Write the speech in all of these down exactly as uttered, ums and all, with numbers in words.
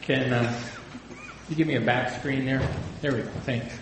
Can uh, you give me a back screen there? There we go. Thanks.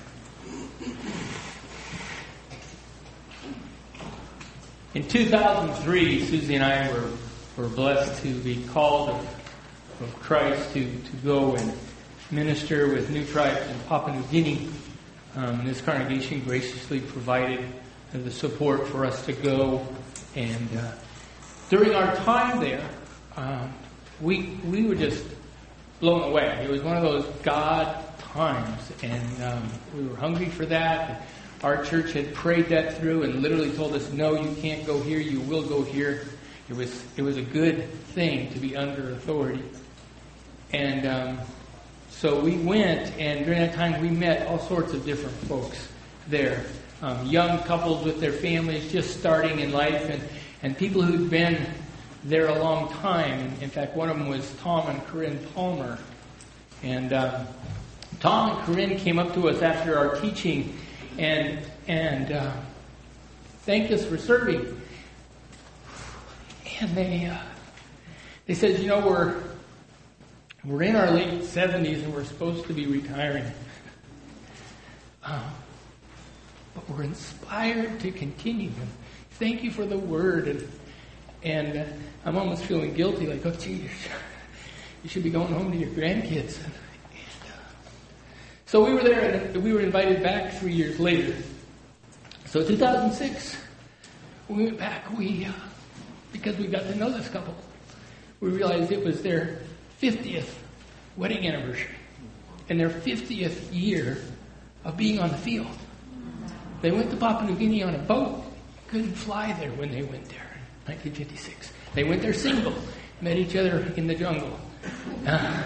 In two thousand three, Susie and I were, were blessed to be called of, of Christ to, to go and minister with New Tribes in Papua New Guinea. Um, this congregation graciously provided uh, the support for us to go. And uh, during our time there, um, we we were just blown away. It was one of those God times, and um, we were hungry for that. Our church had prayed that through and literally told us, no, you can't go here, you will go here. It was it was a good thing to be under authority. And um, so we went, and during that time we met all sorts of different folks there. Um, young couples with their families just starting in life, and, and people who'd been there a long time. In fact, one of them was Tom and Corinne Palmer. And um, Tom and Corinne came up to us after our teaching and and uh, thanked us for serving. And they uh, they said, you know, we're we're in our late seventies and we're supposed to be retiring, um, but we're inspired to continue. And thank you for the word. And and uh, I'm almost feeling guilty, like, oh, gee, you should be going home to your grandkids. And, and, uh, so we were there, and we were invited back three years later. So two thousand six, we went back. We, uh, because we got to know this couple, we realized it was their fiftieth wedding anniversary and their fiftieth year of being on the field. They went to Papua New Guinea on a boat. Couldn't fly there when they went there in nineteen fifty-six. They went there single, met each other in the jungle. Uh,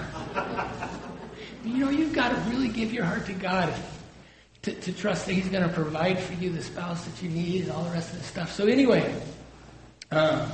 you know, you've got to really give your heart to God to, to trust that He's going to provide for you the spouse that you need and all the rest of the stuff. So anyway, um,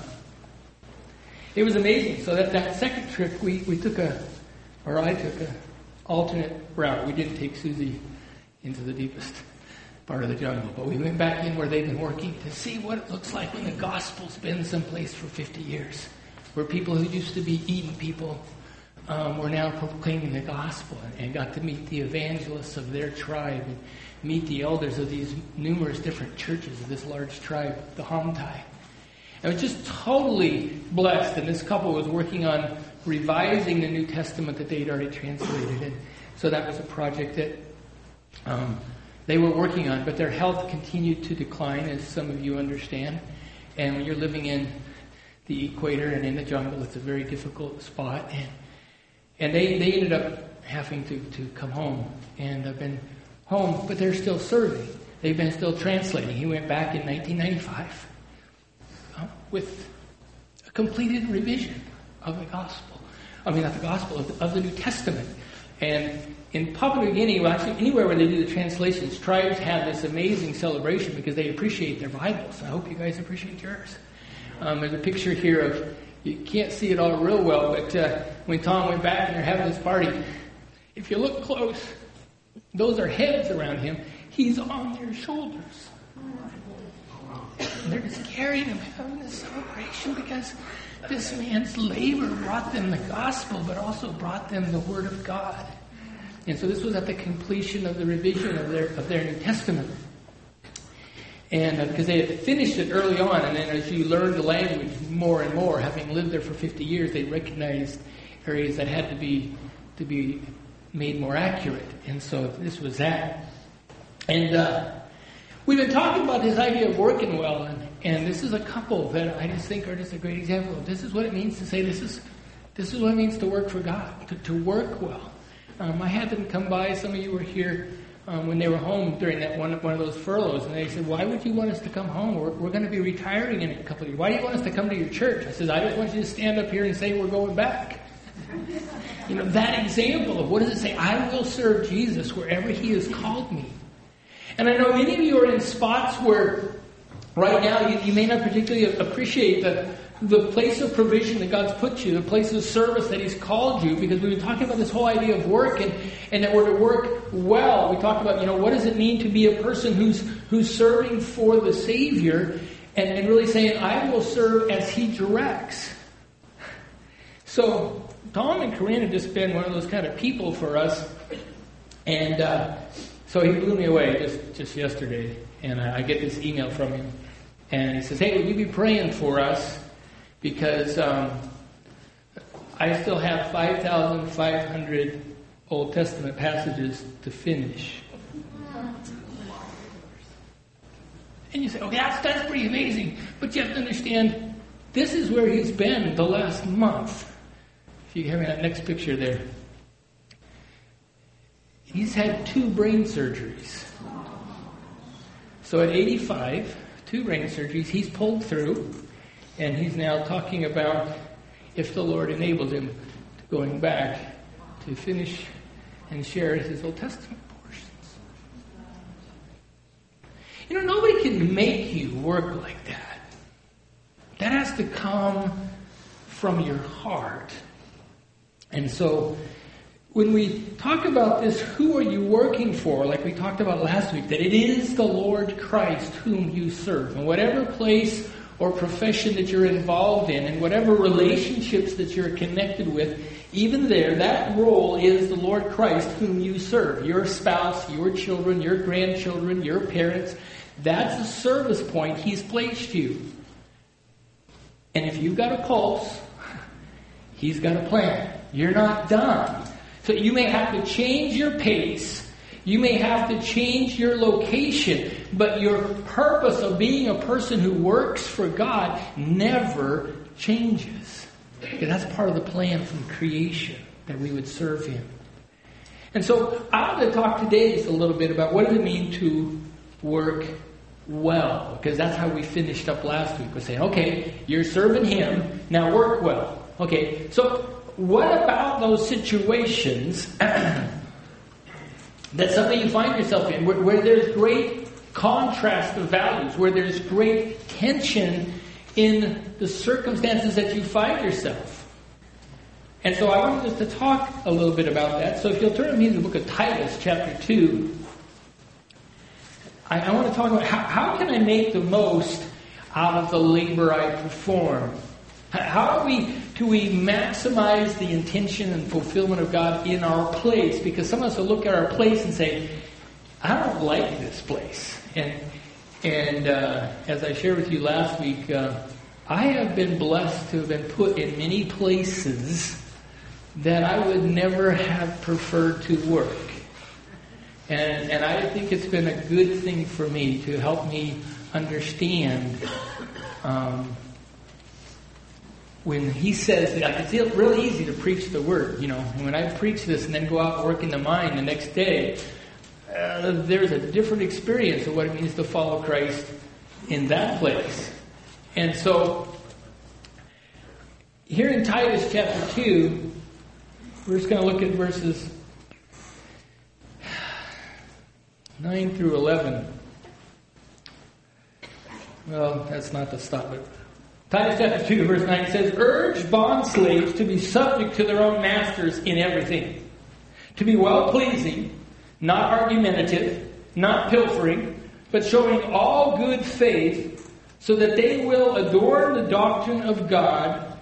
it was amazing. So that, that second trip, we, we took a, or I took a alternate route. We didn't take Susie into the deepest part of the jungle, but we went back in where they've been working to see what it looks like when the gospel's been someplace for fifty years, where people who used to be eating people um, were now proclaiming the gospel, and, and got to meet the evangelists of their tribe and meet the elders of these numerous different churches of this large tribe, the Hamtai. I was just totally blessed, and this couple was working on revising the New Testament that they'd already translated, and so that was a project that um, they were working on, but their health continued to decline, as some of you understand. And when you're living in the equator and in the jungle, it's a very difficult spot. And and they, they ended up having to, to come home and have been home, but they're still serving. They've been still translating. He went back in nineteen ninety-five uh, with a completed revision of the gospel. I mean, not the gospel, of the, of the New Testament. And in Papua New Guinea, well, actually anywhere where they do the translations, tribes have this amazing celebration because they appreciate their Bibles. I hope you guys appreciate yours. Um, there's a picture here of, you can't see it all real well, but uh, when Tom went back and they're having this party, if you look close, those are heads around him. He's on their shoulders. And they're just carrying him, having this celebration because this man's labor brought them the gospel, but also brought them the Word of God. And so this was at the completion of the revision of their of their New Testament. And uh, because they had finished it early on, and then as you learn the language more and more, having lived there for fifty years, they recognized areas that had to be to be made more accurate. And so this was that. And uh, we've been talking about this idea of working well, and, and this is a couple that I just think are just a great example of this is what it means to say this is this is what it means to work for God, to, to work well. Um, I had them come by. Some of you were here um, when they were home during that one one of those furloughs, and they said, "Why would you want us to come home? We're, we're going to be retiring in a couple of years. Why do you want us to come to your church?" I said, "I just want you to stand up here and say we're going back." You know, that example of what does it say? I will serve Jesus wherever He has called me. And I know many of you are in spots where right now you, you may not particularly appreciate the the place of provision that God's put you, the place of service that He's called you, because we've been talking about this whole idea of work and, and that we're to work well. We talked about, you know, what does it mean to be a person who's who's serving for the Savior and, and really saying, I will serve as He directs. So Tom and Corinne have just been one of those kind of people for us. And uh, so he blew me away just, just yesterday. And I, I get this email from him. And he says, hey, will you be praying for us? Because um, I still have five thousand five hundred Old Testament passages to finish. And you say, okay, that's, that's pretty amazing. But you have to understand, this is where he's been the last month. If you have that next picture there. He's had two brain surgeries. So at eighty-five, two brain surgeries, he's pulled through. And he's now talking about if the Lord enabled him to going back to finish and share his Old Testament portions. You know, nobody can make you work like that. That has to come from your heart. And so, when we talk about this, who are you working for, like we talked about last week, that it is the Lord Christ whom you serve. In whatever place or profession that you're involved in, and whatever relationships that you're connected with, even there, that role is the Lord Christ whom you serve. Your spouse, your children, your grandchildren, your parents. That's the service point He's placed you. And if you've got a pulse, He's got a plan. You're not done. So you may have to change your pace. You may have to change your location. But your purpose of being a person who works for God never changes. Because that's part of the plan from creation, that we would serve Him. And so I want to talk today just a little bit about what does it mean to work well. Because that's how we finished up last week. We're saying, okay, you're serving Him, now work well. Okay, so what about those situations that some of you find yourself in, where, where there's great contrast of values, where there's great tension in the circumstances that you find yourself? And so I wanted us to talk a little bit about that. So if you'll turn with me to the book of Titus, chapter two, I, I want to talk about how, how can I make the most out of the labor I perform? How do we do we maximize the intention and fulfillment of God in our place? Because some of us will look at our place and say, I don't like this place. And and uh, as I shared with you last week, uh, I have been blessed to have been put in many places that I would never have preferred to work. And and I think it's been a good thing for me to help me understand um, when he says, like, it's really easy to preach the word, you know. And when I preach this and then go out and work in the mine the next day, uh, there's a different experience of what it means to follow Christ in that place. And so, here in Titus chapter two, we're just going to look at verses nine through eleven. Well, that's not the stop it. Titus chapter two, verse nine says, urge bondslaves to be subject to their own masters in everything, to be well-pleasing, not argumentative, not pilfering, but showing all good faith, so that they will adorn the doctrine of God,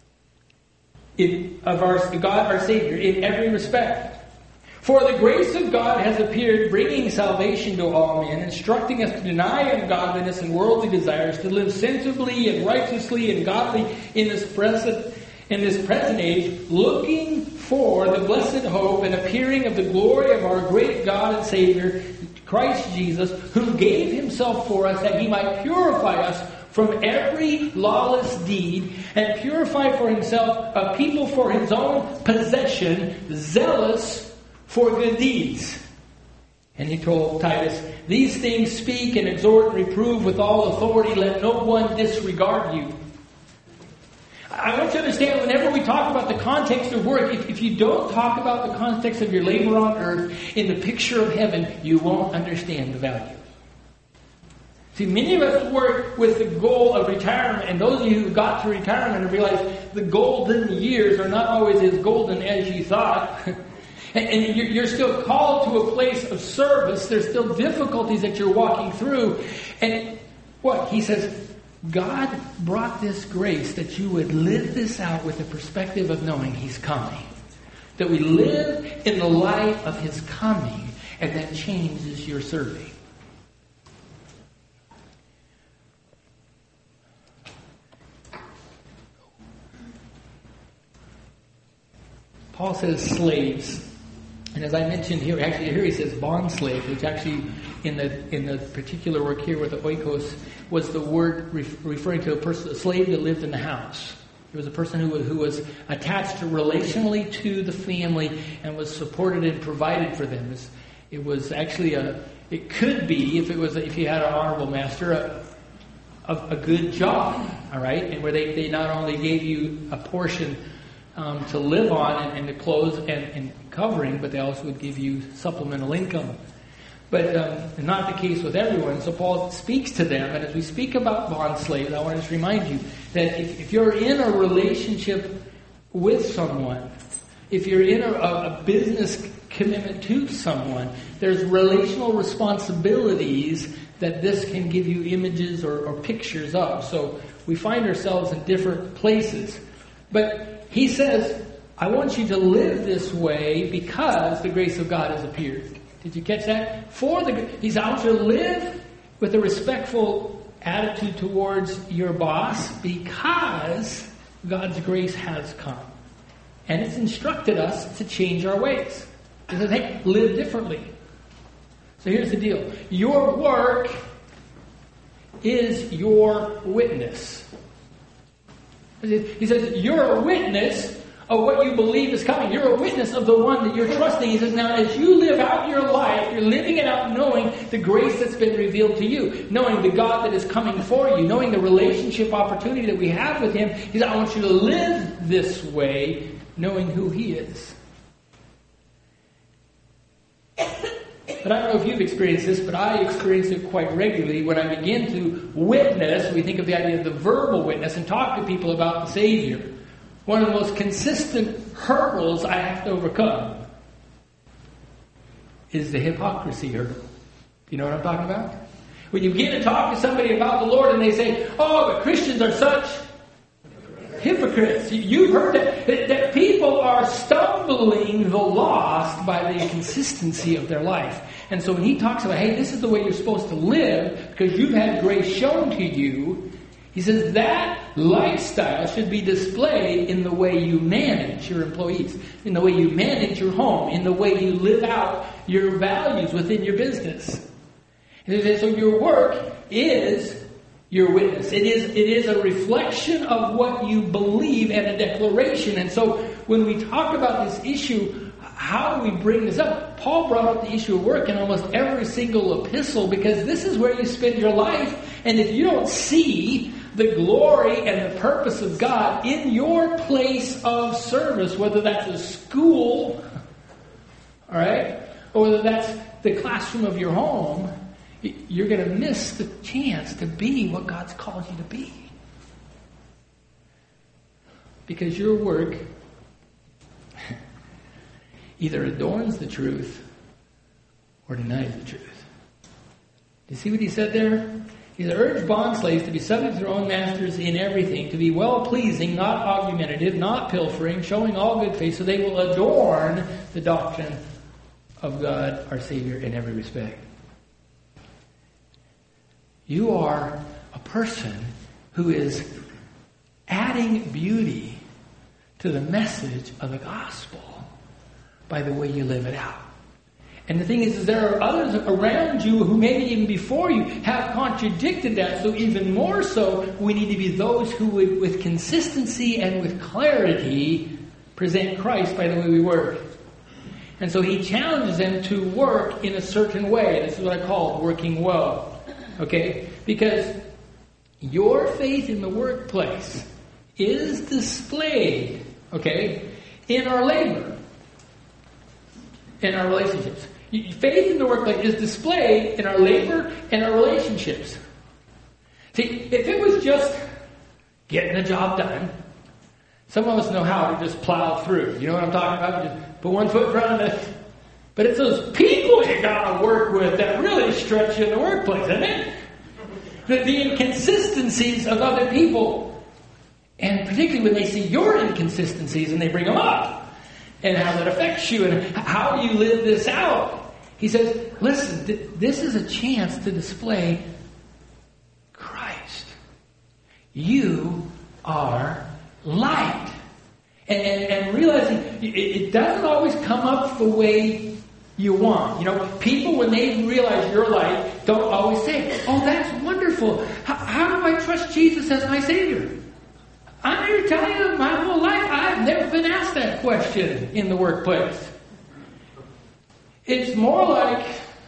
in, of our God our Savior, in every respect. For the grace of God has appeared, bringing salvation to all men, instructing us to deny ungodliness and worldly desires, to live sensibly and righteously and godly in this present in this present age, looking for the blessed hope and appearing of the glory of our great God and Savior, Christ Jesus, who gave Himself for us that He might purify us from every lawless deed and purify for Himself a people for His own possession, zealous for good deeds. And he told Titus, these things speak and exhort and reprove with all authority. Let no one disregard you. I want you to understand, whenever we talk about the context of work, if, if you don't talk about the context of your labor on earth in the picture of heaven, you won't understand the value. See, many of us work with the goal of retirement, and those of you who got to retirement realize the golden years are not always as golden as you thought. And you're still called to a place of service. There's still difficulties that you're walking through. And what? He says, God brought this grace that you would live this out with the perspective of knowing He's coming. That we live in the light of His coming, and that changes your serving. Paul says slaves. And as I mentioned here, actually here he says bond slave, which actually in the in the particular work here with the oikos was the word re- referring to a person, a slave that lived in the house. It was a person who was, who was attached to relationally to the family and was supported and provided for them. It was, it was actually a, it could be, if it was, if you had an honorable master, a, a, a good job, all right? And where they, they not only gave you a portion um, to live on and, and to clothes and, and covering, but they also would give you supplemental income. But um, not the case with everyone. So Paul speaks to them, and as we speak about bond slaves, I want to just remind you that if, if you're in a relationship with someone, if you're in a, a business commitment to someone, there's relational responsibilities that this can give you images or, or pictures of. So we find ourselves in different places. But he says, I want you to live this way because the grace of God has appeared. Did you catch that? For the He's out to live with a respectful attitude towards your boss because God's grace has come. And it's instructed us to change our ways. It says, hey, live differently. So here's the deal. Your work is your witness. He says, you're a witness of what you believe is coming. You're a witness of the one that you're trusting. He says, now as you live out your life, you're living it out knowing the grace that's been revealed to you, knowing the God that is coming for you, knowing the relationship opportunity that we have with Him. He says, I want you to live this way, knowing who He is. But I don't know if you've experienced this, but I experience it quite regularly when I begin to witness. We think of the idea of the verbal witness and talk to people about the Savior. One of the most consistent hurdles I have to overcome is the hypocrisy hurdle. Do you know what I'm talking about? When you begin to talk to somebody about the Lord and they say, oh, but Christians are such hypocrites. You've heard that, that, that people are stumbling the lost by the consistency of their life. And so when he talks about, hey, this is the way you're supposed to live because you've had grace shown to you, he says that lifestyle should be displayed in the way you manage your employees, in the way you manage your home, in the way you live out your values within your business. And so your work is your witness. It is, it is a reflection of what you believe and a declaration. And so when we talk about this issue, how do we bring this up? Paul brought up the issue of work in almost every single epistle because this is where you spend your life. And if you don't see the glory and the purpose of God in your place of service, whether that's a school, all right, or whether that's the classroom of your home, you're going to miss the chance to be what God's called you to be. Because your work either adorns the truth or denies the truth. Do you see what he said there? He said, urge bondslaves to be subject to their own masters in everything, to be well-pleasing, not argumentative, not pilfering, showing all good faith, so they will adorn the doctrine of God, our Savior, in every respect. You are a person who is adding beauty to the message of the gospel by the way you live it out. And the thing is, is there are others around you who maybe even before you have contradicted that. So even more so, we need to be those who would, with consistency and with clarity, present Christ by the way we work. And so he challenges them to work in a certain way. This is what I call working well. Okay? Because your faith in the workplace is displayed, okay, in our labor, in our relationships. Faith in the workplace is displayed in our labor and our relationships. See, if it was just getting the job done, some of us know how to just plow through. You know what I'm talking about? Just put one foot in front of it. But it's those people you gotta work with that really stretch you in the workplace, isn't it? the, the inconsistencies of other people. And particularly when they see your inconsistencies and they bring them up. And how that affects you and how you live this out. He says, listen, th- this is a chance to display Christ. You are light. And, and, and realizing it, it doesn't always come up the way you want. You know, people, when they realize you're light, don't always say, oh, that's wonderful. How, how do I trust Jesus as my Savior? I'm here to tell you, my whole life, I've never been asked that question in the workplace. It's more like,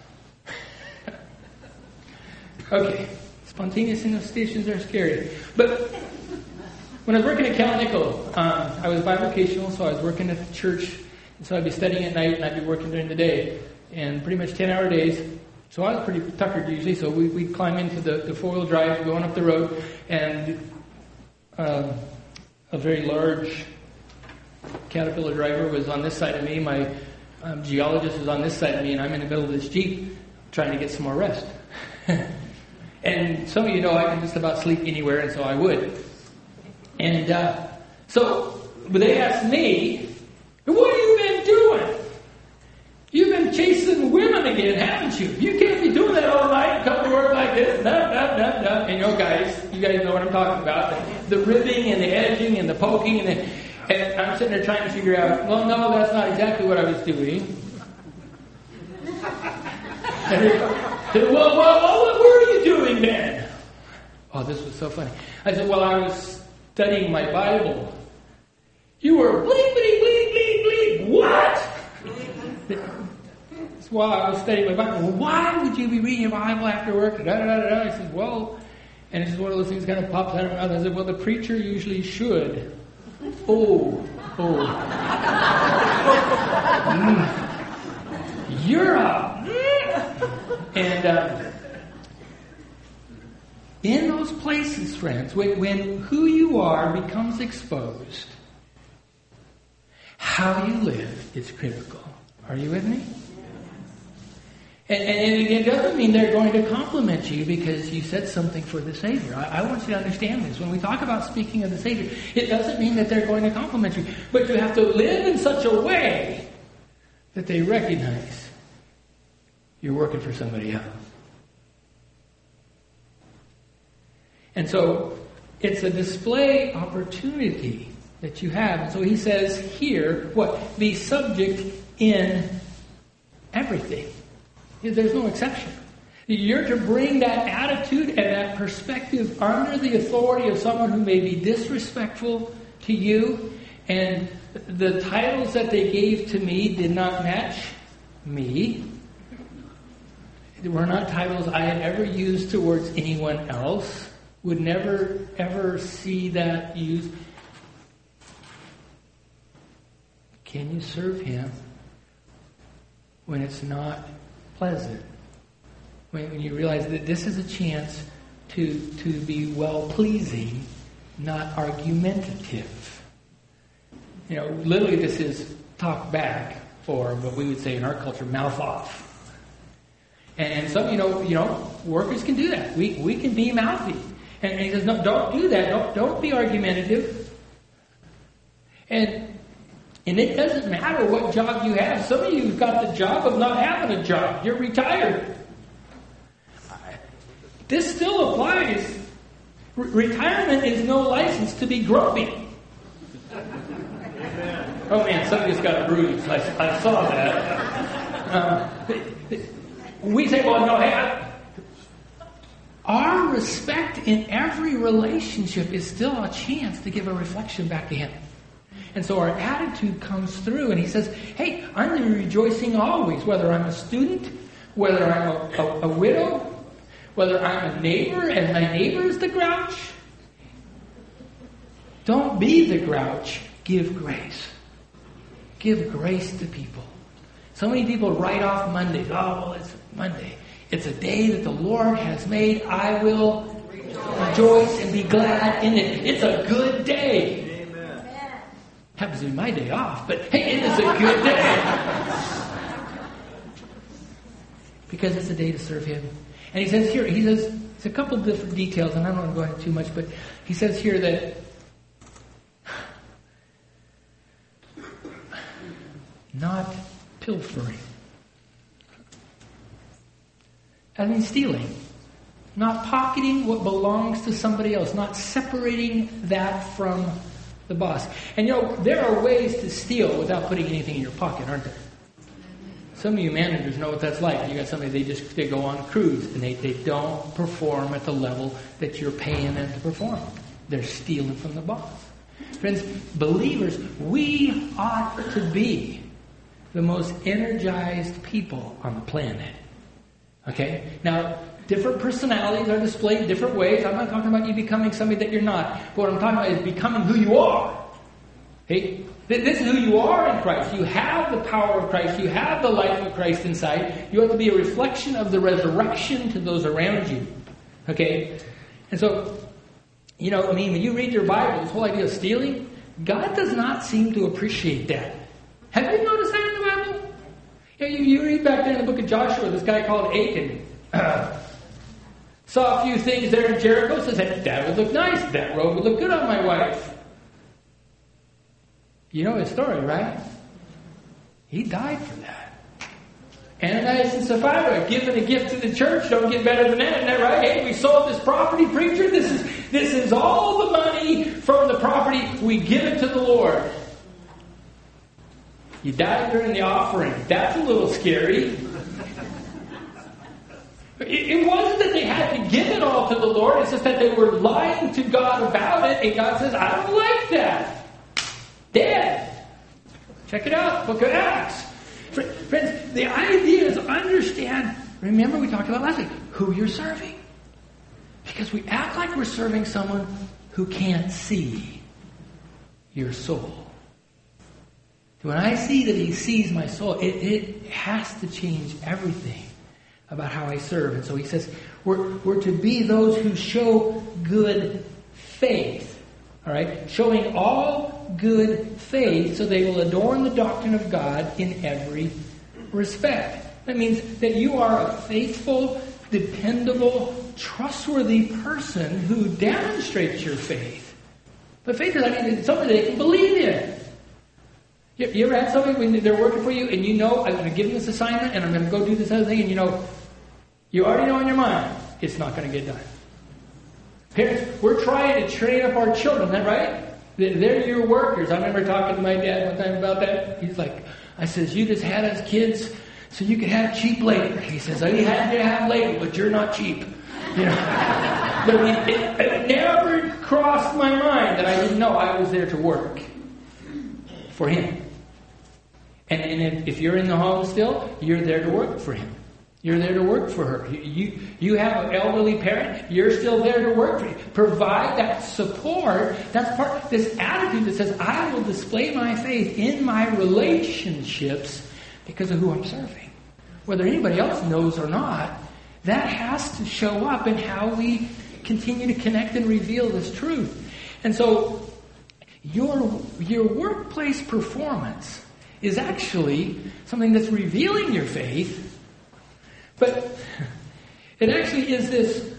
okay, spontaneous invitations are scary. But when I was working at Cal Nickel, um, I was bivocational, so I was working at the church. And so I'd be studying at night, and I'd be working during the day. And pretty much ten-hour days. So I was pretty tuckered usually, so we, we'd climb into the, the four-wheel drive, going up the road, and um, a very large Caterpillar driver was on this side of me. My um, geologist was on this side of me, and I'm in the middle of this Jeep trying to get some more rest. And some of you know I can just about sleep anywhere, and so I would. And uh, so they asked me, what have you been doing? You've been chasing women again, haven't you? You can't be doing that all night, come to work like this, nah, nah, nah, nah. And you know, guys, you guys know what I'm talking about. The, the ribbing and the edging and the poking. And, the, and I'm sitting there trying to figure out, well, no, that's not exactly what I was doing. And they said, well, well, well, what were you doing then? Oh, this was so funny. I said, well, I was studying my Bible. You were bleep, bleep, bleep, bleep, bleep. What? That's why I was studying my Bible. Well, why would you be reading your Bible after work? Da, da, da, da. I said, well, and it's just one of those things that kind of pops out of my mouth. I said, well, the preacher usually should. Oh, oh. mm. You're up. And uh, in those places, friends, when, when who you are becomes exposed, how you live is critical. Are you with me? And, and it doesn't mean they're going to compliment you because you said something for the Savior. I, I want you to understand this. When we talk about speaking of the Savior, it doesn't mean that they're going to compliment you. But you have to live in such a way that they recognize you're working for somebody else. And so it's a display opportunity that you have. And so he says here, what? Be subject in everything. There's no exception. You're to bring that attitude and that perspective under the authority of someone who may be disrespectful to you. And the titles that they gave to me did not match me. They were not titles I had ever used towards anyone else. Would never, ever see that used. Can you serve Him when it's not pleasant? When, when you realize that this is a chance to, to be well-pleasing, not argumentative. You know, literally this is talk back, or what we would say in our culture, mouth off. And some, you know, you know, workers can do that. We we can be mouthy. And he says, no, don't do that. Don't, don't be argumentative. And and it doesn't matter what job you have. Some of you have got the job of not having a job. You're retired. This still applies. Re- retirement is no license to be grumpy. Oh man, somebody's got a bruise. I, I saw that. Uh, we say, well, no, hey, I, our respect in every relationship is still a chance to give a reflection back to Him. And so our attitude comes through, and He says, hey, I'm rejoicing always, whether I'm a student, whether I'm a, a, a widow, whether I'm a neighbor, and my neighbor is the grouch. Don't be the grouch. Give grace. Give grace to people. So many people write off Mondays. Oh, well, it's Monday. It's a day that the Lord has made. I will rejoice and be glad in it. It's a good day. Amen. Happens to be my day off, but hey, it is a good day. Because it's a day to serve Him. And He says here, He says, There's a couple different details, and I don't want to go into too much, but he says here that not pilfering. I mean stealing. Not pocketing what belongs to somebody else. Not separating that from the boss. And you know, there are ways to steal without putting anything in your pocket, aren't there? Some of you managers know what that's like. You got somebody, they just they go on a cruise and they, they don't perform at the level that you're paying them to perform. They're stealing from the boss. Friends, believers, we ought to be the most energized people on the planet. Okay? Now, different personalities are displayed different ways. I'm not talking about you becoming somebody that you're not. But what I'm talking about is becoming who you are. Okay? This is who you are in Christ. You have the power of Christ. You have the life of Christ inside. You have to be a reflection of the resurrection to those around you. Okay? And so, you know, I mean, when you read your Bible, this whole idea of stealing, God does not seem to appreciate that. Have you noticed that in the Bible? You, know, you, you read back there in the book of Joshua, this guy called Achan uh, saw a few things there in Jericho, says, that would look nice. That robe would look good on my wife. You know his story, right? He died for that. Ananias and Sapphira giving a gift to the church. Don't get better than that, isn't that right? Hey, we sold this property, preacher. This is this is all the money from the property. We give it to the Lord. You died during the offering. That's a little scary. It, it wasn't that they had to give it all to the Lord. It's just that they were lying to God about it. And God says, I don't like that. Dead. Check it out. Book of Acts. Friends, the idea is understand, remember we talked about last week, who you're serving. Because we act like we're serving someone who can't see your soul. When I see that he sees my soul, it, it has to change everything about how I serve. And so he says, we're, we're to be those who show good faith. All right? Showing all good faith so they will adorn the doctrine of God in every respect. That means that you are a faithful, dependable, trustworthy person who demonstrates your faith. But faith is, I mean, it's something they can believe in. You, you ever had somebody when they're working for you and you know, I'm going to give them this assignment and I'm going to go do this other thing, and you know, you already know in your mind, it's not going to get done. Parents, we're trying to train up our children, isn't that right? They're your workers. I remember talking to my dad one time about that. He's like, I says, you just had us kids so you could have cheap labor. He says, I had to have labor, but you're not cheap. You know, but it, it, it never crossed my mind that I didn't know I was there to work for him. And, and if, if you're in the home still, you're there to work for him. You're there to work for her. You, you you have an elderly parent. You're still there to work for you. Provide that support. That's part. This attitude that says, I will display my faith in my relationships because of who I'm serving. Whether anybody else knows or not, that has to show up in how we continue to connect and reveal this truth. And so, your your workplace performance is actually something that's revealing your faith. But it actually is this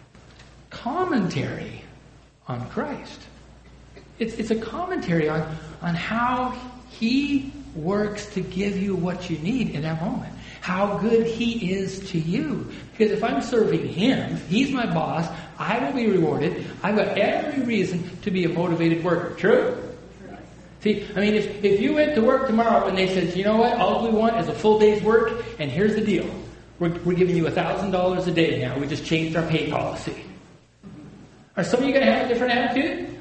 commentary on Christ. It's, it's a commentary on, on how he works to give you what you need in that moment. How good he is to you. Because if I'm serving him, he's my boss, I will be rewarded. I've got every reason to be a motivated worker. True? See, I mean, if, if you went to work tomorrow and they said, you know what, all we want is a full day's work, and here's the deal. We're, we're giving you one thousand dollars a day now. We just changed our pay policy. Are some of you going to have a different attitude?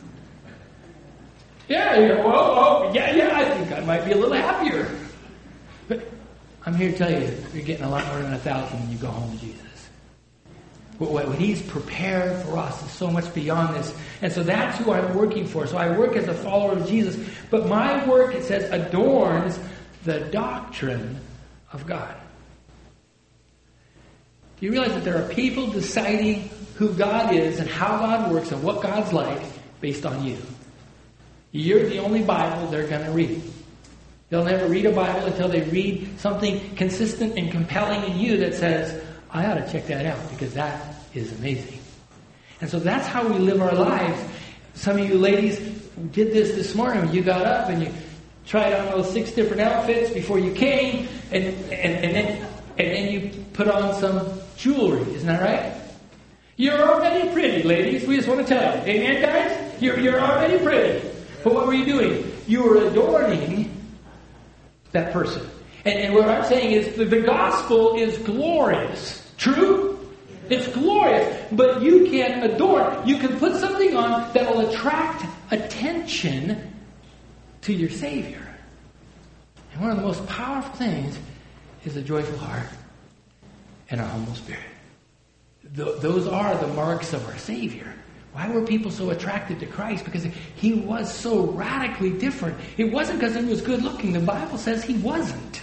Yeah, you go, oh, oh, yeah, yeah, I think I might be a little happier. But I'm here to tell you, you're getting a lot more than a thousand when you go home to Jesus. What, what he's prepared for us is so much beyond this. And so that's who I'm working for. So I work as a follower of Jesus. But my work, it says, adorns the doctrine of God. Do you realize that there are people deciding who God is and how God works and what God's like based on you? You're the only Bible they're going to read. They'll never read a Bible until they read something consistent and compelling in you that says, I ought to check that out because that is amazing. And so that's how we live our lives. Some of you ladies did this this morning. You got up and you tried on those six different outfits before you came, and, and, and, then, and then you put on some jewelry. Isn't that right? You're already pretty, ladies. We just want to tell you. Amen, guys? You're, you're already pretty. But what were you doing? You were adorning that person. And, and what I'm saying is that the gospel is glorious. True? It's glorious. But you can adorn. You can put something on that will attract attention to your Savior. And one of the most powerful things is a joyful heart and a humble spirit. Th- those are the marks of our Savior. Why were people so attracted to Christ? Because he was so radically different. It wasn't because he was good looking. The Bible says he wasn't.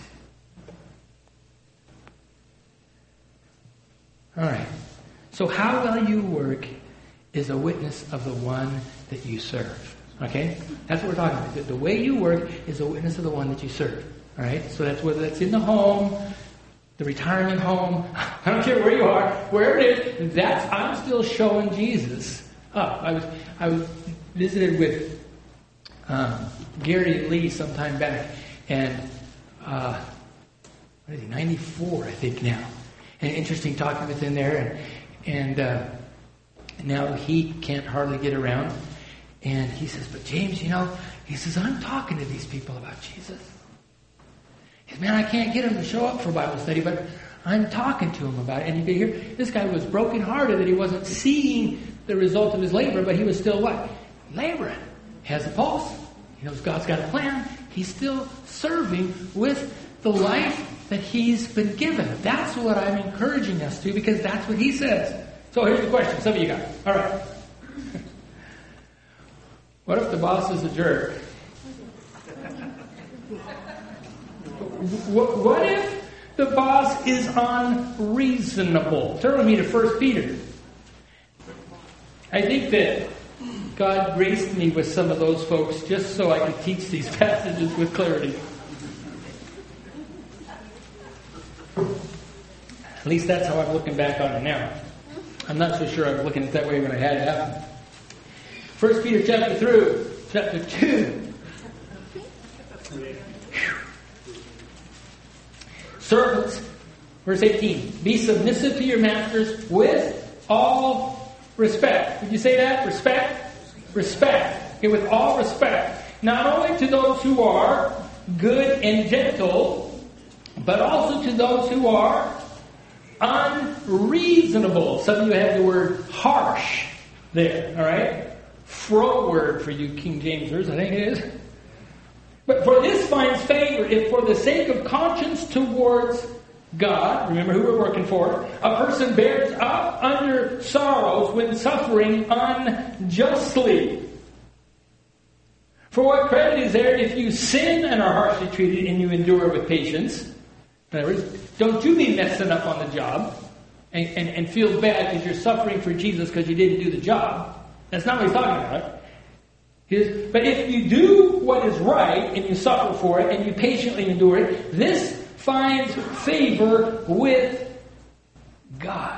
All right. So how well you work is a witness of the one that you serve. Okay? That's what we're talking about. The, the way you work is a witness of the one that you serve. All right? So that's whether that's in the home, the retirement home, I don't care where you are, wherever it is, that's, I'm still showing Jesus up. I was, I was visited with um, Gary Lee some time back, and uh, what is he, ninety-four, I think now. And interesting talking with him there, and, and uh, now he can't hardly get around. And he says, but James, you know, he says, I'm talking to these people about Jesus. He says, man, I can't get him to show up for Bible study, but I'm talking to him about it. And you can hear, this guy was brokenhearted that he wasn't seeing the result of his labor, but he was still what? Laboring. He has a pulse. He knows God's got a plan. He's still serving with the life that he's been given. That's what I'm encouraging us to, because that's what he says. So here's the question. Some of you got it. All right. What if the boss is a jerk? What if the boss is unreasonable? Turn with me to First Peter. I think that God graced me with some of those folks just so I could teach these passages with clarity. At least that's how I'm looking back on it now. I'm not so sure I was looking at it that way when I had it happen. First Peter chapter three, chapter two. Servants, verse eighteen. Be submissive to your masters with all respect. Did you say that? Respect? Respect. Okay, with all respect. Not only to those who are good and gentle, but also to those who are unreasonable. Some of you have the word harsh there, all right? Fro word for you King Jamesers, I think it is. But for this finds favor if for the sake of conscience towards God, remember who we're working for, a person bears up under sorrows when suffering unjustly. For what credit is there if you sin and are harshly treated and you endure with patience? In other words, don't you be messing up on the job and, and, and feel bad because you're suffering for Jesus because you didn't do the job. That's not what he's talking about. He's, but if you do what is right and you suffer for it and you patiently endure it, this finds favor with God.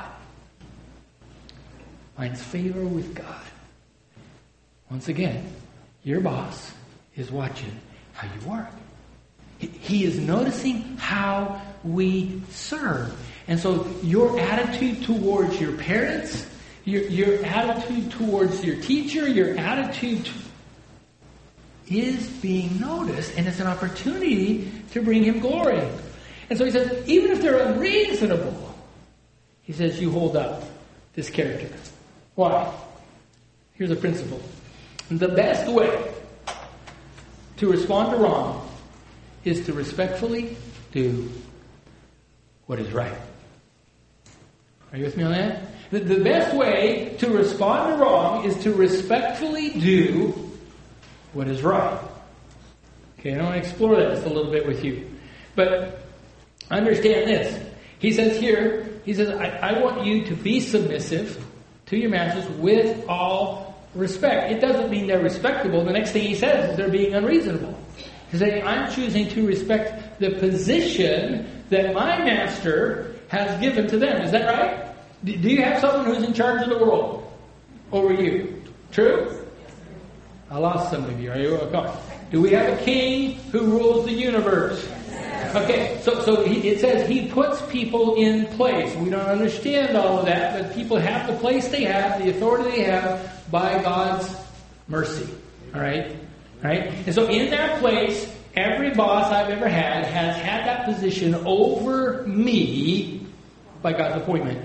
Finds favor with God. Once again, your boss is watching how you work. He is noticing how we serve. And so your attitude towards your parents, your, your attitude towards your teacher, your attitude to, is being noticed, and it's an opportunity to bring him glory. And so he says, even if they're unreasonable, he says, you hold up this character. Why? Here's a principle. The best way to respond to wrong is to respectfully do what is right. Are you with me on that? The, the best way to respond to wrong is to respectfully do what is right. Okay, I want to explore that just a little bit with you. But understand this. He says here, he says, I, I want you to be submissive to your masters with all respect. It doesn't mean they're respectable. The next thing he says is they're being unreasonable. He's saying, I'm choosing to respect the position that my master has given to them. Is that right? Do you have someone who's in charge of the world over you? True? I lost some of you. Are you okay? Do we have a king who rules the universe? Okay, so so he, it says he puts people in place. We don't understand all of that, but people have the place they have, the authority they have by God's mercy. All right? All right? And so in that place, every boss I've ever had has had that position over me by God's appointment.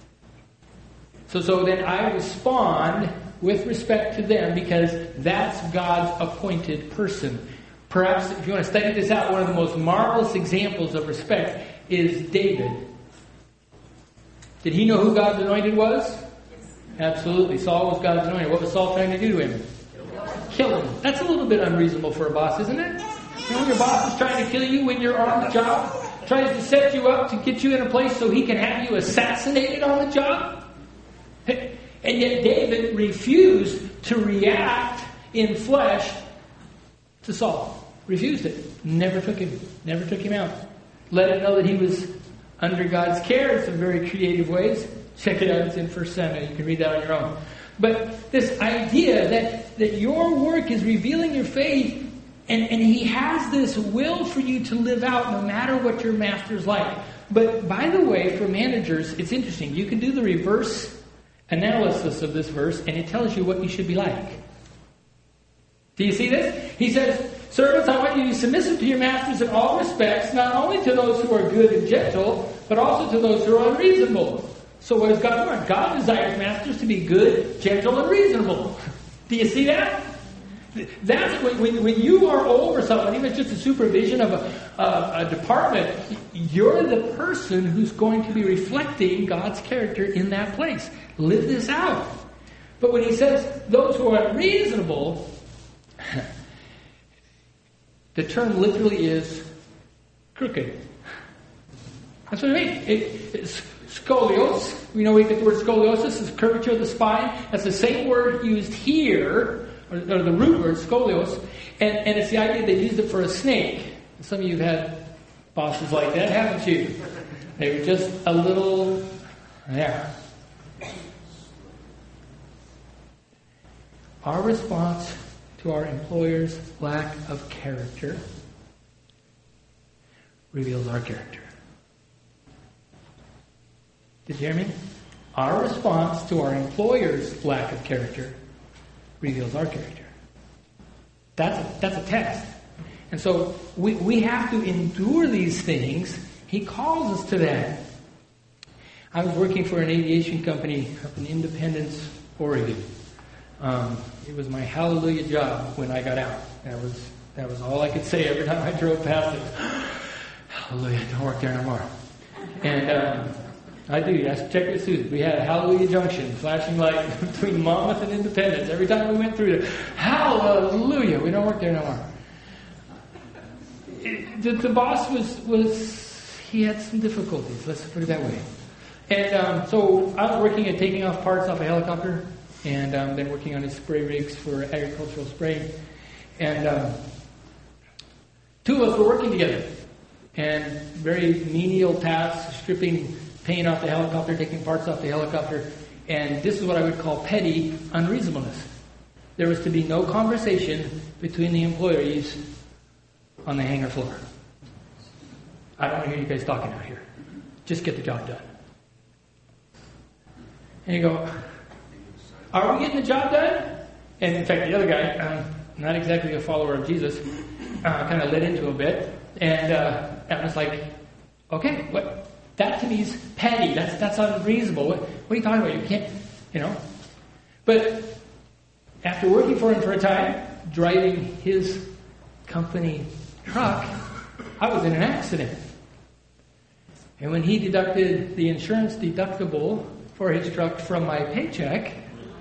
So, so then I respond with respect to them because that's God's appointed person. Perhaps if you want to study this out, one of the most marvelous examples of respect is David. Did he know who God's anointed was? Absolutely. Saul was God's anointed. What was Saul trying to do to him? Kill him. That's a little bit unreasonable for a boss, isn't it? You know, your boss is trying to kill you when you're on the job, tries to set you up to get you in a place so he can have you assassinated on the job. And yet David refused to react in flesh to Saul. Refused it. Never took him. Never took him out. Let him know that he was under God's care in some very creative ways. Check it out. It's in First Samuel. You can read that on your own. But this idea that, that your work is revealing your faith, and, and he has this will for you to live out no matter what your master's like. But by the way, for managers, it's interesting. You can do the reverse analysis of this verse, and it tells you what you should be like. Do you see this? He says, servants, I want you to be submissive to your masters in all respects, not only to those who are good and gentle, but also to those who are unreasonable. So what does God want? God desires masters to be good, gentle, and reasonable. Do you see that? That's when, when, when you are over someone, even if it's just a supervision of a, a, a department, you're the person who's going to be reflecting God's character in that place. Live this out. But when he says those who are unreasonable, the term literally is crooked. That's what I mean. It, it's scolios. We know we get the word scoliosis is curvature of the spine. That's the same word used here, or, or the root word, scolios. And, and it's the idea they used it for a snake. Some of you have had bosses like that, haven't you? They were just a little, yeah. Our response to our employer's lack of character reveals our character. Did you hear me? Our response to our employer's lack of character reveals our character. That's a, that's a test. And so we, we have to endure these things. He calls us to that. I was working for an aviation company up in Independence, Oregon. Um, it was my hallelujah job when I got out. That was that was all I could say every time I drove past it. Hallelujah, don't work there no more. And um, I do. Just check with Susan. We had a Hallelujah Junction, flashing light between Monmouth and Independence. Every time we went through it, hallelujah, we don't work there no more. It, the, the boss was was he had some difficulties. Let's put it that way. And um, so I was working at taking off parts off a helicopter. And um, then working on his spray rigs for agricultural spraying. And um, two of us were working together. And very menial tasks, stripping paint off the helicopter, taking parts off the helicopter. And this is what I would call petty unreasonableness. There was to be no conversation between the employees on the hangar floor. I don't want to hear you guys talking out here. Just get the job done. And you go, are we getting the job done? And in fact, the other guy, um, not exactly a follower of Jesus, uh, kind of led into a bit. And uh, I was like, okay, what? That to me is petty. That's that's unreasonable. What, what are you talking about? You can't, you know. But after working for him for a time, driving his company truck, I was in an accident. And when he deducted the insurance deductible for his truck from my paycheck,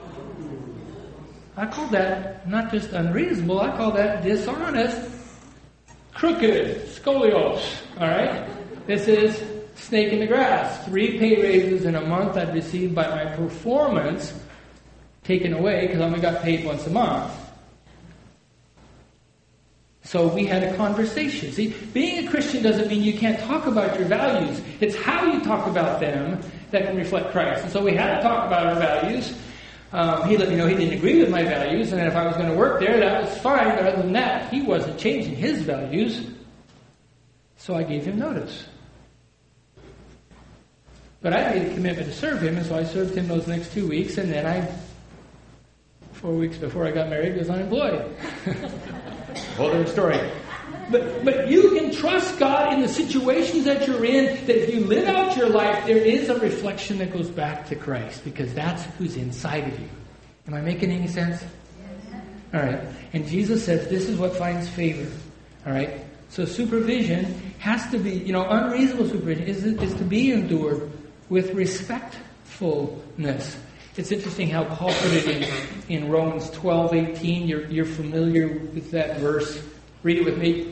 I call that not just unreasonable, I call that dishonest, crooked, scolios. All right? This is snake in the grass. Three pay raises in a month I'd received by my performance taken away because I only got paid once a month. So we had a conversation. See, being a Christian doesn't mean you can't talk about your values. It's how you talk about them that can reflect Christ. And so we had to talk about our values. Um, he let me know he didn't agree with my values, and if I was going to work there, that was fine. But other than that, he wasn't changing his values. So I gave him notice. But I made a commitment to serve him, and so I served him those next two weeks, and then I, four weeks before I got married, was unemployed. Whole other story. But but you can trust God in the situations that you're in, that if you live out your life, there is a reflection that goes back to Christ, because that's who's inside of you. Am I making any sense? All right. And Jesus says this is what finds favor. All right. So supervision has to be, you know, unreasonable supervision is, is to be endured with respectfulness. It's interesting how Paul put it in, in Romans twelve eighteen. You're, you're familiar with that verse. Read it with me.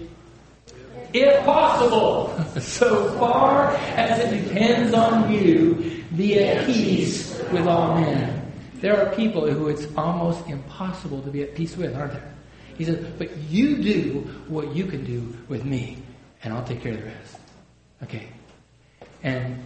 If possible, so far as it depends on you, be at peace with all men. There are people who it's almost impossible to be at peace with, aren't there? He says, but you do what you can do with me, and I'll take care of the rest. Okay. And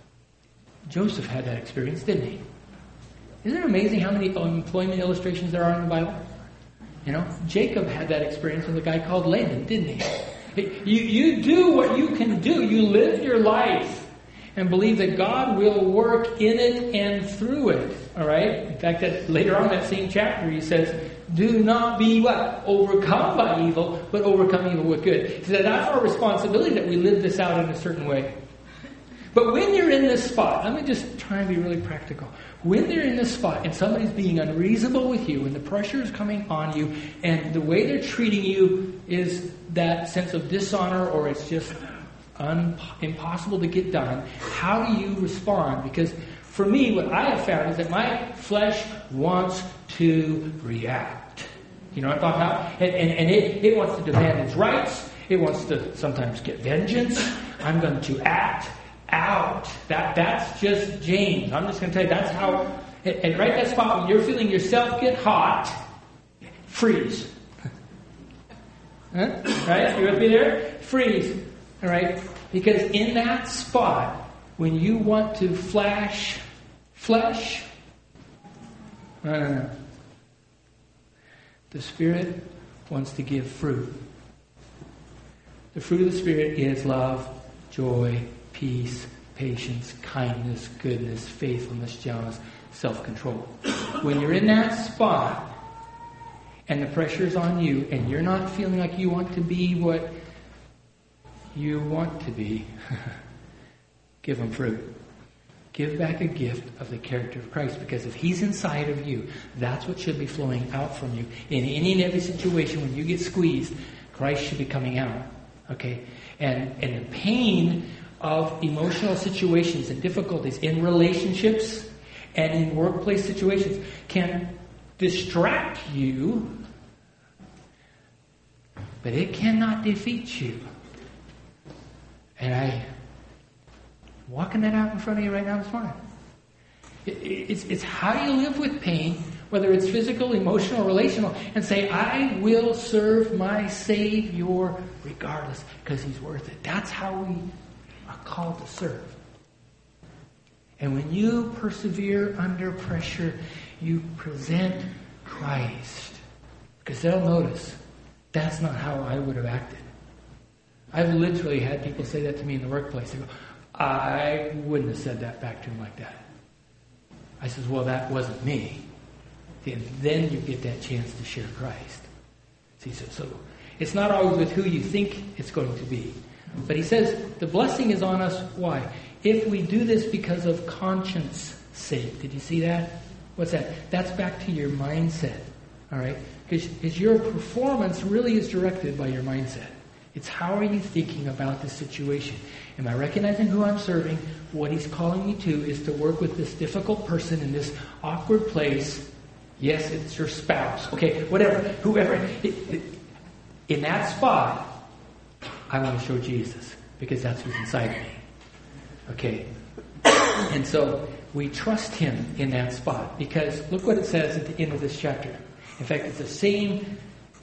Joseph had that experience, didn't he? Isn't it amazing how many employment illustrations there are in the Bible? You know, Jacob had that experience with a guy called Laban, didn't he? You, you do what you can do. You live your life and believe that God will work in it and through it. All right? In fact, that later on in that same chapter, he says, do not be what? Overcome by evil, but overcome evil with good. He said that's our responsibility, that we live this out in a certain way. But when you're in this spot, let me just try and be really practical. When they're in this spot and somebody's being unreasonable with you and the pressure is coming on you and the way they're treating you is that sense of dishonor, or it's just un- impossible to get done, how do you respond? Because for me, what I have found is that my flesh wants to react. You know what I'm talking about? And, and, and it, it wants to demand its rights. It wants to sometimes get vengeance. I'm going to act out. That that's just James. I'm just going to tell you that's how. And, and right that spot when you're feeling yourself get hot, freeze. Huh? Right? You with me there? Freeze. All right? Because in that spot, when you want to flash flesh, no, no, no. The Spirit wants to give fruit. The fruit of the Spirit is love, joy, peace, patience, kindness, goodness, faithfulness, gentleness, self-control. When you're in that spot and the pressure's on you and you're not feeling like you want to be what you want to be, give them fruit. Give back a gift of the character of Christ, because if He's inside of you, that's what should be flowing out from you. In any and every situation when you get squeezed, Christ should be coming out. Okay? And, and the pain of emotional situations and difficulties in relationships and in workplace situations can distract you, but it cannot defeat you. And I walking that out in front of you right now this morning. It, it's, it's how you live with pain, whether it's physical, emotional, relational, and say, I will serve my Savior regardless, because He's worth it. That's how we are called to serve. And when you persevere under pressure, you present Christ. Because they'll notice, that's not how I would have acted. I've literally had people say that to me in the workplace. They go, I wouldn't have said that back to him like that. I says, well, that wasn't me. And then you get that chance to share Christ. See, so, so it's not always with who you think it's going to be. But he says the blessing is on us. Why? If we do this because of conscience sake. Did you see that? What's that? That's back to your mindset. All right? Because your performance really is directed by your mindset. It's how are you thinking about the situation? Am I recognizing who I'm serving? What He's calling me to is to work with this difficult person in this awkward place. Yes, it's your spouse. Okay, whatever. Whoever. It, it, in that spot, I want to show Jesus, because that's who's inside of me. Okay. And so we trust Him in that spot, because look what it says at the end of this chapter. In fact, it's the same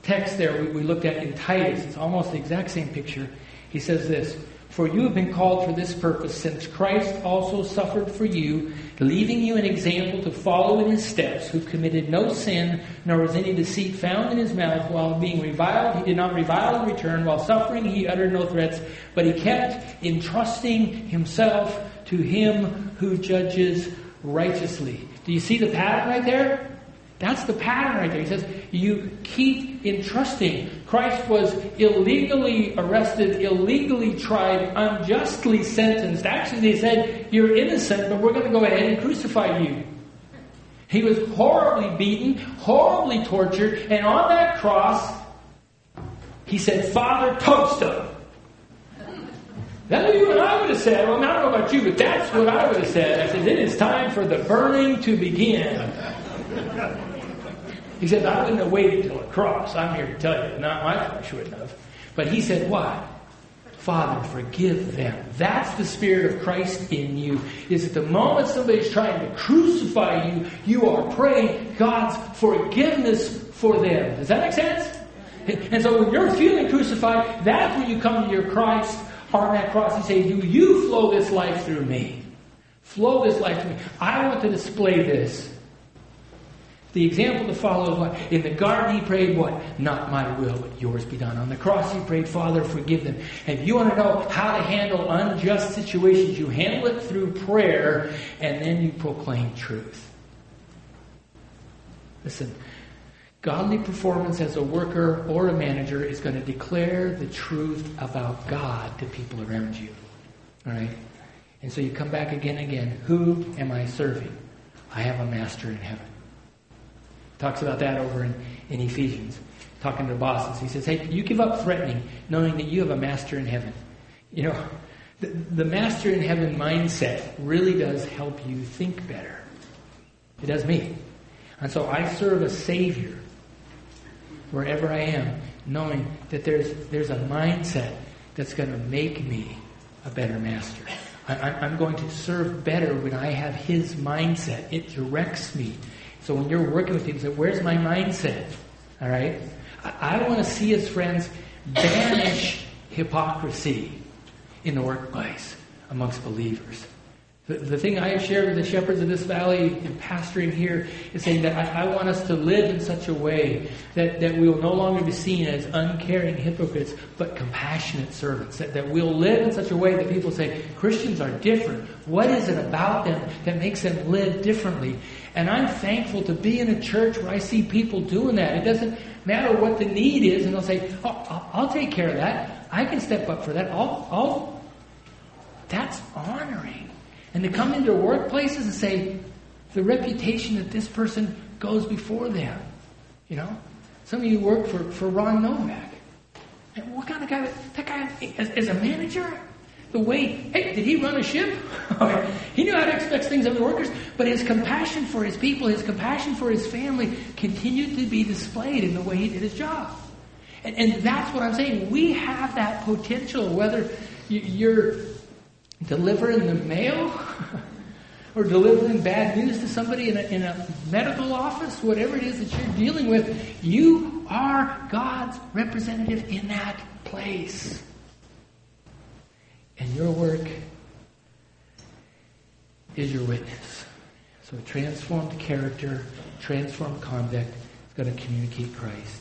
text there we, we looked at in Titus, it's almost the exact same picture. He says this, "For you have been called for this purpose, since Christ also suffered for you, leaving you an example to follow in his steps, who committed no sin, nor was any deceit found in his mouth. While being reviled, he did not revile in return. While suffering, he uttered no threats, but he kept entrusting himself to him who judges righteously." Do you see the pattern right there? That's the pattern right there. He says, you keep entrusting. Christ was illegally arrested, illegally tried, unjustly sentenced. Actually, they said, you're innocent, but we're going to go ahead and crucify you. He was horribly beaten, horribly tortured, and on that cross, he said, "Father, toast him." That's what you and I would have said. Well, I don't know about you, but that's what I would have said. I said, "It is time for the burning to begin." He said, "I wouldn't have waited till the cross. I'm here to tell you, not my flesh wouldn't have." But he said, what? "Father, forgive them." That's the Spirit of Christ in you. Is at the moment somebody's trying to crucify you, you are praying God's forgiveness for them. Does that make sense? And so when you're feeling crucified, that's when you come to your Christ on that cross and say, "Do you flow this life through me? Flow this life through me. I want to display this." The example to follow is what? In the garden he prayed what? "Not my will, but yours be done." On the cross he prayed, "Father, forgive them." And if you want to know how to handle unjust situations, you handle it through prayer, and then you proclaim truth. Listen, godly performance as a worker or a manager is going to declare the truth about God to people around you. All right? And so you come back again and again. Who am I serving? I have a master in heaven. Talks about that over in, in Ephesians, talking to the bosses. He says, "Hey, you give up threatening, knowing that you have a master in heaven." You know, the, the master in heaven mindset really does help you think better. It does me. And so I serve a Savior wherever I am, knowing that there's there's a mindset that's going to make me a better master. I, I'm going to serve better when I have His mindset. It directs me. So when you're working with people, say, "Where's my mindset?" All right? I, I want to see us, friends, banish hypocrisy in the workplace amongst believers. The, the thing I have shared with the shepherds of this valley and pastoring here is saying that I, I want us to live in such a way that, that we will no longer be seen as uncaring hypocrites, but compassionate servants. That, that we'll live in such a way that people say, Christians are different. What is it about them that makes them live differently? And I'm thankful to be in a church where I see people doing that. It doesn't matter what the need is, and they'll say, "Oh, I'll, I'll take care of that. I can step up for that." I'll, I'll. That's honoring. And to come into workplaces and say, the reputation that this person goes before them. You know? Some of you work for, for Ron Novak. And what kind of guy? That guy, as, as a manager, the way, hey, did he run a ship? He knew how to expect things of the workers, but his compassion for his people, his compassion for his family continued to be displayed in the way he did his job. And, and that's what I'm saying. We have that potential, whether you're delivering the mail or delivering bad news to somebody in a, in a medical office, whatever it is that you're dealing with, you are God's representative in that place. And your work is your witness. So a transformed character, transformed conduct is going to communicate Christ.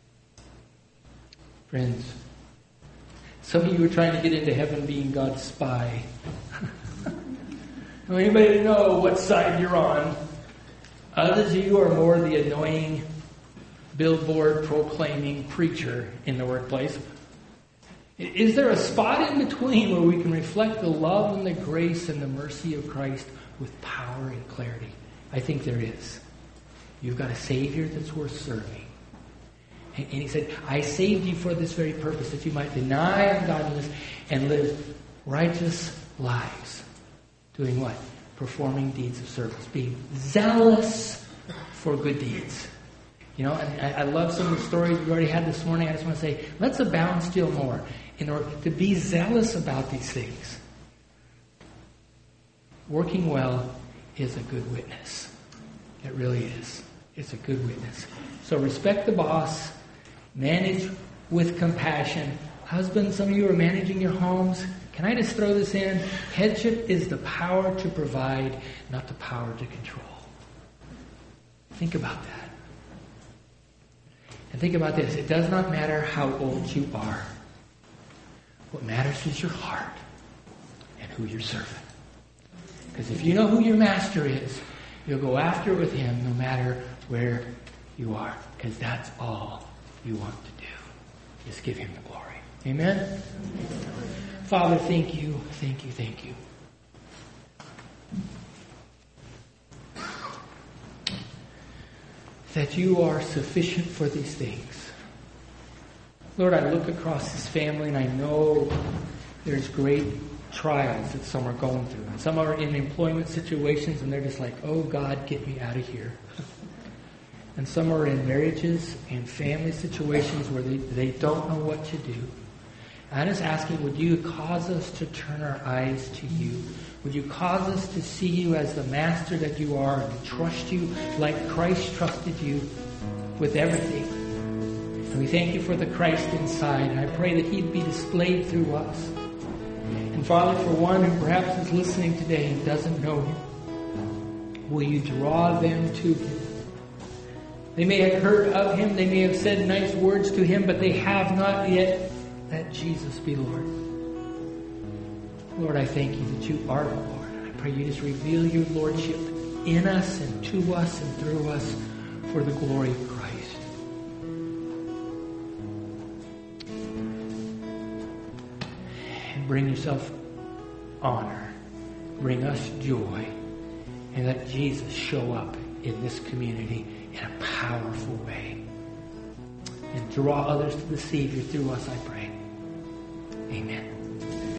Friends, some of you are trying to get into heaven being God's spy. I want anybody to know what side you're on. Others of you are more the annoying billboard proclaiming preacher in the workplace. Is there a spot in between where we can reflect the love and the grace and the mercy of Christ with power and clarity? I think there is. You've got a Savior that's worth serving. And he said, "I saved you for this very purpose, that you might deny ungodliness and live righteous lives." Doing what? Performing deeds of service. Being zealous for good deeds. You know, and I, I love some of the stories we already had this morning. I just want to say, let's abound still more in order to be zealous about these things. Working well is a good witness. It really is. It's a good witness. So respect the boss. Manage with compassion. Husbands, some of you are managing your homes. Can I just throw this in? Headship is the power to provide, not the power to control. Think about that. And think about this. It does not matter how old you are. What matters is your heart and who you're serving. Because if you know who your master is, you'll go after it with him no matter where you are. Because that's all you want to do. Just give him the glory. Amen? Father, thank you, thank you, thank you. That you are sufficient for these things. Lord, I look across this family and I know there's great trials that some are going through. And some are in employment situations and they're just like, oh God, get me out of here. And some are in marriages and family situations where they, they don't know what to do. I'm just asking, would you cause us to turn our eyes to you? Would you cause us to see you as the master that you are and to trust you like Christ trusted you with everything? And we thank you for the Christ inside. And I pray that he'd be displayed through us. And Father, for one who perhaps is listening today and doesn't know him, will you draw them to him? They may have heard of him. They may have said nice words to him, but they have not yet let Jesus be Lord. Lord, I thank you that you are the Lord. I pray you just reveal your Lordship in us and to us and through us for the glory of Christ. And bring yourself honor. Bring us joy. And let Jesus show up in this community in a powerful way. And draw others to the Savior through us, I pray. Amen.